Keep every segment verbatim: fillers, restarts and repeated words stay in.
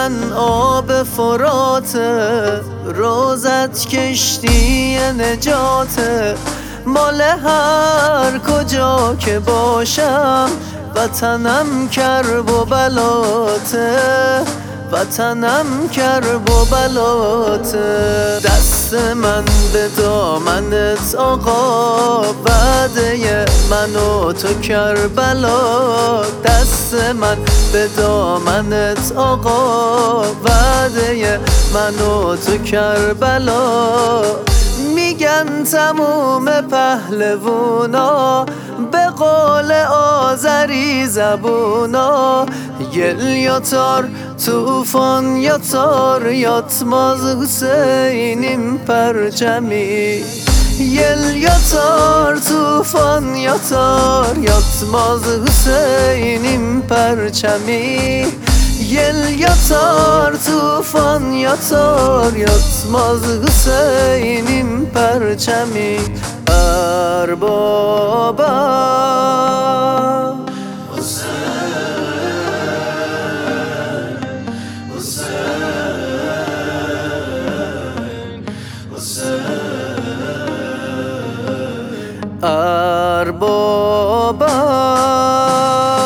من آب فرات، روزت کشتی نجات. مال هر کجا که باشم وطنم کرب و بلاته، وطنم کرب و بلاته. دست من به دامنت آقا، وعده من و تو کربلا. دست من به دامنت آقا، وعده من و تو کربلا. میگن تموم پهلوونا به قول آذری زبونا، گل یا تار توفان یا تار یاتماز حسینیم پرچمی. یل یا تار توفان یا تار یاتماز حسینیم پرچمی. یل یا تار توفان یا تار یاتماز حسینیم پرچمی. اربابا اربابا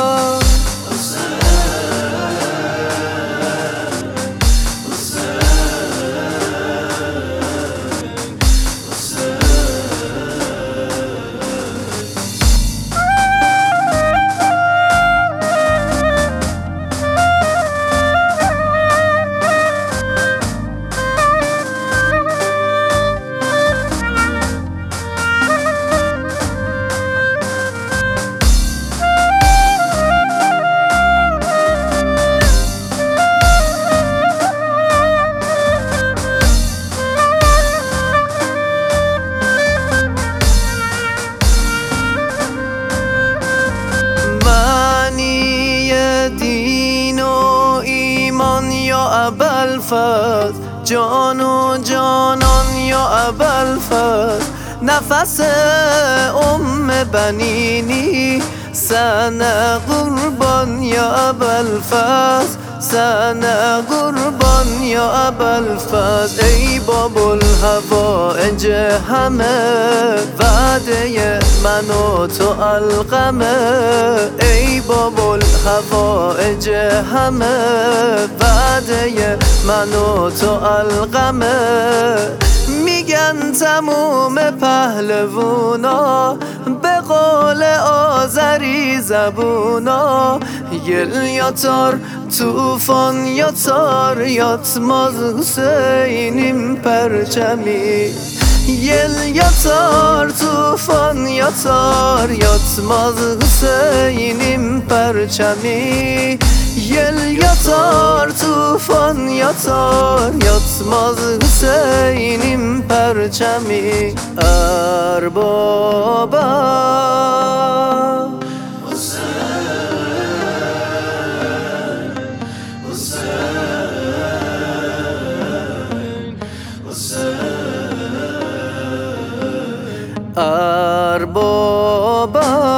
دین و ایمان یا ابوالفضل، جان و جانان یا ابوالفضل. نفس ام بنینی سنه قربان یا ابوالفضل، سنه قربان یا ابوالفضل. ای باب الحوائج همه، وعده من و تو القمه. ای باب الحوائج همه، وعده من و تو القمه. میگن تموم پهلوونا به قول آذری زبونا، گل یا تار توفان یا تار یاتماز حسینیم پرچمی. یل یا تار توفان یا تار یاتماز حسینیم پرچمی. یل یا تار توفان یا تار یاتماز حسینیم پرچمی. اربابا اربابا